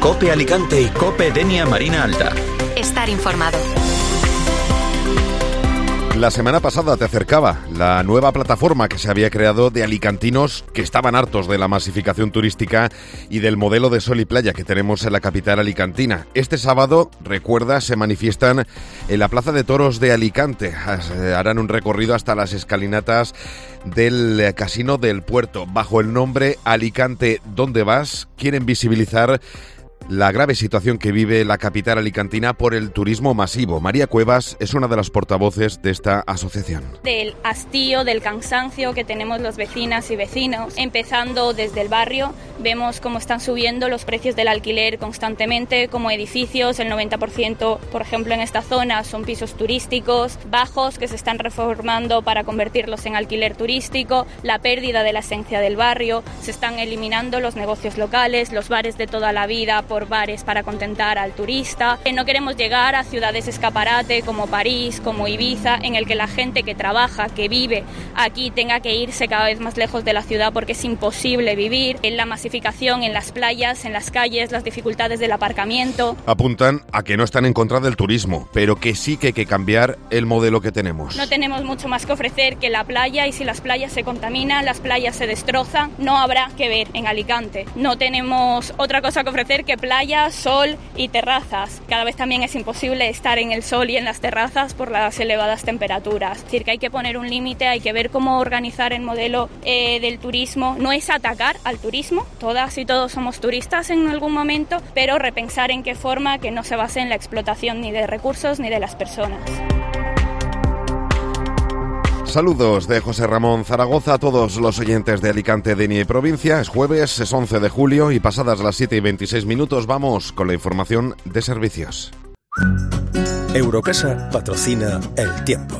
COPE Alicante y COPE Denia Marina Alta. Estar informado. La semana pasada te acercaba la nueva plataforma que se había creado de alicantinos que estaban hartos de la masificación turística y del modelo de sol y playa que tenemos en la capital alicantina. Este sábado, recuerda, se manifiestan en la Plaza de Toros de Alicante. Harán un recorrido hasta las escalinatas del Casino del Puerto. Bajo el nombre Alicante, ¿dónde vas? Quieren visibilizar la grave situación que vive la capital alicantina por el turismo masivo. María Cuevas es una de las portavoces de esta asociación. Del hastío, del cansancio que tenemos las vecinas y vecinos, empezando desde el barrio, vemos cómo están subiendo los precios del alquiler constantemente, como edificios, el 90%, por ejemplo, en esta zona son pisos turísticos, bajos que se están reformando para convertirlos en alquiler turístico, la pérdida de la esencia del barrio, se están eliminando los negocios locales, los bares de toda la vida, por bares para contentar al turista. No queremos llegar a ciudades escaparate como París, como Ibiza, en el que la gente que trabaja, que vive aquí tenga que irse cada vez más lejos de la ciudad porque es imposible vivir. En la masificación, en las playas, en las calles, las dificultades del aparcamiento. Apuntan a que no están en contra del turismo, pero que sí que hay que cambiar el modelo que tenemos. No tenemos mucho más que ofrecer que la playa, y si las playas se contaminan, las playas se destrozan, no habrá que ver en Alicante. No tenemos otra cosa que ofrecer que playa, sol y terrazas. Cada vez también es imposible estar en el sol y en las terrazas por las elevadas temperaturas. Es decir, que hay que poner un límite, hay que ver cómo organizar el modelo del turismo. No es atacar al turismo, todas y todos somos turistas en algún momento, pero repensar en qué forma que no se base en la explotación ni de recursos ni de las personas. Saludos de José Ramón Zaragoza a todos los oyentes de Alicante, Denia y provincia. Es jueves, es 11 de julio y pasadas las 7:26 vamos con la información de servicios. Eurocasa patrocina El Tiempo.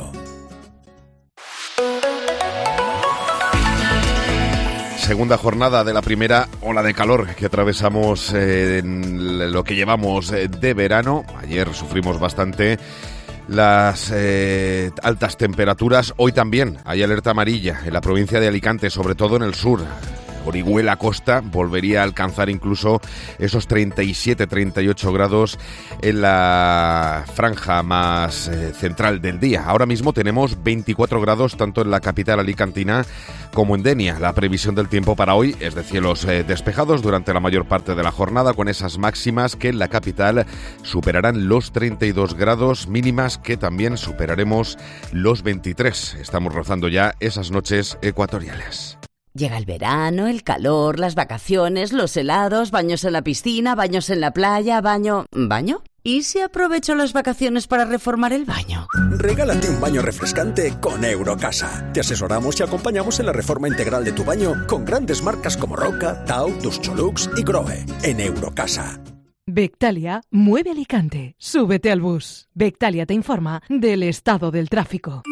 Segunda jornada de la primera ola de calor que atravesamos en lo que llevamos de verano. Ayer sufrimos bastante las altas temperaturas. Hoy también hay alerta amarilla en la provincia de Alicante, sobre todo en el sur. Orihuela Costa volvería a alcanzar incluso esos 37-38 grados en la franja más central del día. Ahora mismo tenemos 24 grados tanto en la capital alicantina como en Denia. La previsión del tiempo para hoy es de cielos despejados durante la mayor parte de la jornada, con esas máximas que en la capital superarán los 32 grados, mínimas que también superaremos los 23. Estamos rozando ya esas noches ecuatoriales. Llega el verano, el calor, las vacaciones, los helados, baños en la piscina, baños en la playa, ¿Baño? ¿Y si aprovecho las vacaciones para reformar el baño? Regálate un baño refrescante con Eurocasa. Te asesoramos y acompañamos en la reforma integral de tu baño con grandes marcas como Roca, Tau, Duscholux y Grohe. En Eurocasa. Bectalia mueve Alicante. Súbete al bus. Bectalia te informa del estado del tráfico.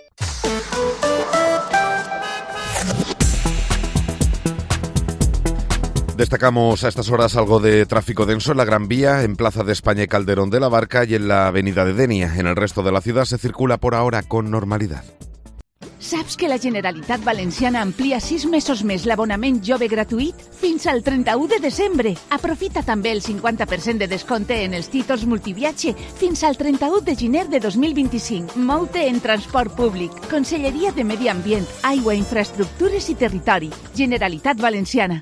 Destacamos a estas horas algo de tráfico denso en la Gran Vía, en Plaza de España y Calderón de la Barca y en la avenida de Denia. En el resto de la ciudad se circula por ahora con normalidad. Saps que la Generalitat Valenciana amplia 6 mesos més l'abonament jove gratuït fins al 31 de desembre. Aprofita també el 50% de descompte en els títols multiviatge fins al 31 de gener de 2025. Mou-te en transport públic. Conselleria de Medi Ambient, Aigua, Infraestructures i Territori. Generalitat Valenciana.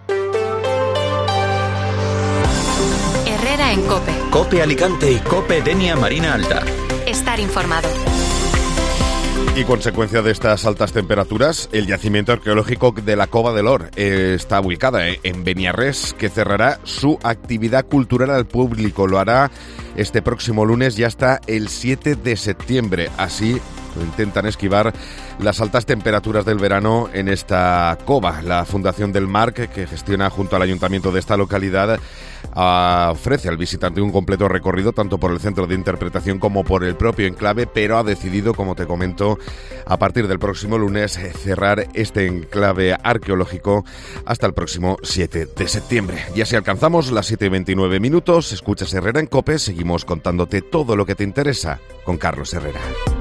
Herrera en COPE. COPE Alicante y COPE Denia Marina Alta. Estar informado. Y consecuencia de estas altas temperaturas, el yacimiento arqueológico de la Cova de l'Or está ubicada en Beniarrés, que cerrará su actividad cultural al público. Lo hará este próximo lunes y hasta el 7 de septiembre. Así intentan esquivar las altas temperaturas del verano en esta cova. La Fundación del Mar, que gestiona junto al ayuntamiento de esta localidad, ofrece al visitante un completo recorrido tanto por el centro de interpretación como por el propio enclave, pero ha decidido, como te comento, a partir del próximo lunes cerrar este enclave arqueológico hasta el próximo 7 de septiembre. Y así alcanzamos las 7:29. Escuchas Herrera en COPE, seguimos contándote todo lo que te interesa con Carlos Herrera.